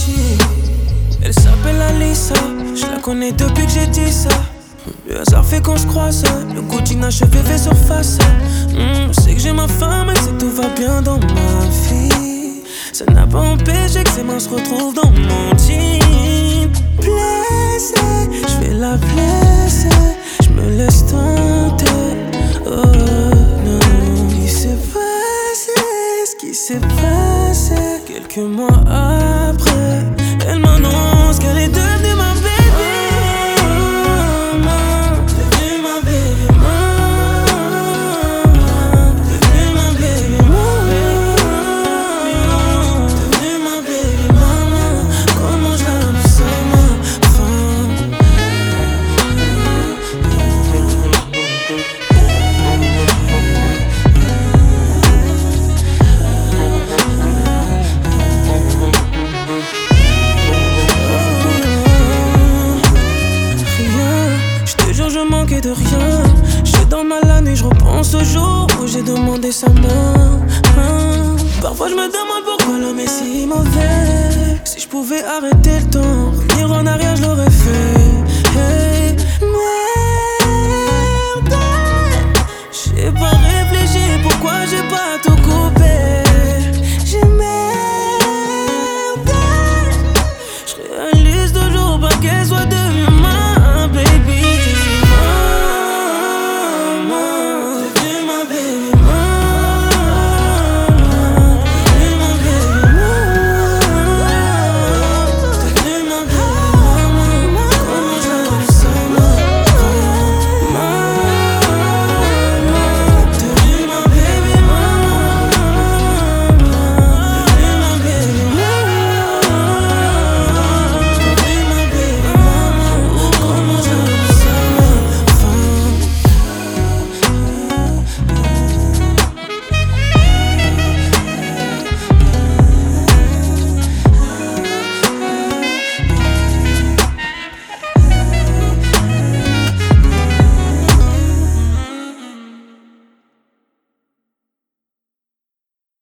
gentil. Elle s'appelle Alissa, je la connais depuis que j'ai dit ça. Le hasard fait qu'on se croise, le goût d'inachevé fait surface. C'est que j'ai ma femme et que tout va bien dans ma vie. Ça n'a pas empêché que ses mains se retrouvent dans mon jean. Blessé, je vais la blesser, je me laisse tenter. Oh non, ce qui s'est passé quelques mois après. Elle m'annonce qu'elle est devenue ma baby. De rien, j'suis dans mal la nuit, j'repense au jour où j'ai demandé sa main. Parfois je me demande pourquoi l'homme est si mauvais. Si je pouvais arrêter le temps, revenir en arrière, je l'aurais fait.